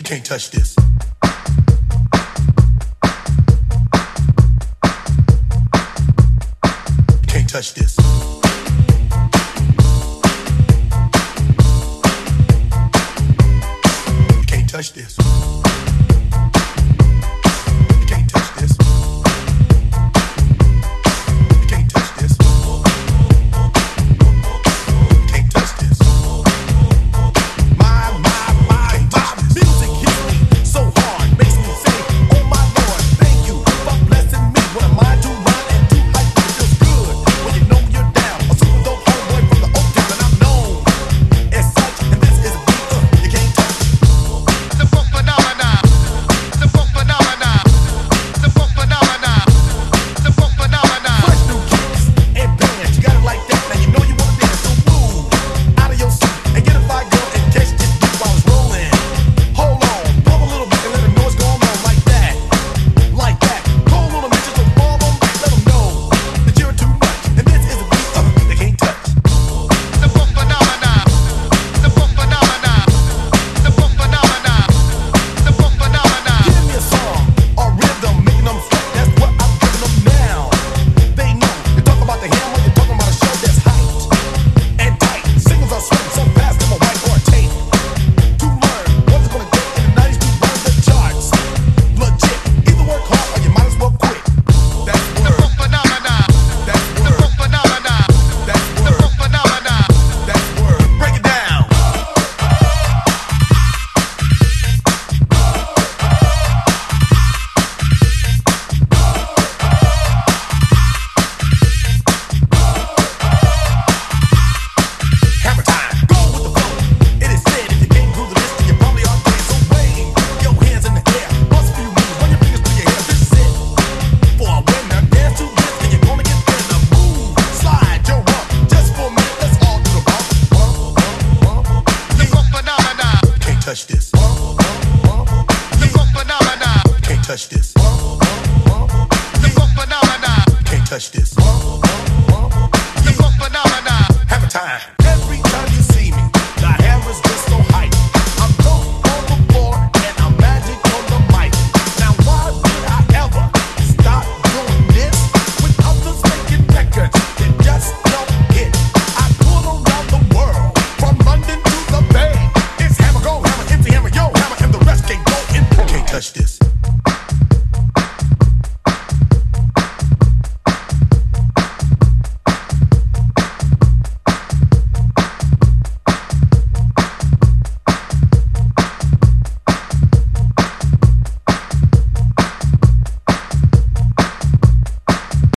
You can't touch this. You can't touch this. You can't touch this. You can't touch this. You can't touch this. You can't touch this. My music hits me so hard, makes me say, oh my Lord, thank you for blessing me. What am I to run and do hype? It feels good when you know you're down. A super dope homeboy from the Oak Town, and I'm known as such. And this is a beat you can't touch. The funk phenomena, the funk phenomena, the funk phenomena, the funk phenomena. Fresh new kicks and bands, you got it like that. Now you know you wanna dance, so move out of your seat and get a fire girl and catch this beat while it's rolling. Hold on, pump a little bit and let them know what's going on like that, like that. Cold little bitches will fall on, let them know that you're too much. And this is a beat they can't touch. The funk phenomena, the funk phenomena, the funk phenomena, the funk phenomena. Give me a song or rhythm, making them sweat. That's what I'm giving them now. They know you talk about the hammer, you're talking about a show that's hyped and tight. Singles are sweating so fast, I'm a white or a tape. To learn what it's gonna take in the 90s to run the charts. Legit, either work hard or you might as well quit. That's word. The funk phenomena. That's word. The funk phenomena. That's word. The funk phenomena. That's word. Break it down. Hammer time. Go with the flow. It is said if you can't groove the list, then you probably are dead. So wave your hands in the air. Bust a few moves. Run your fingers through your hair. This is it. For a winner, dance to this, and you're gonna get in the mood. Slide your rump just for a minute. Let's all do the bump. The funk phenomena. Can't touch this. The funk phenomena. Can't touch this. The funk phenomena. Can't touch this. The funk phenomena. Hammer time.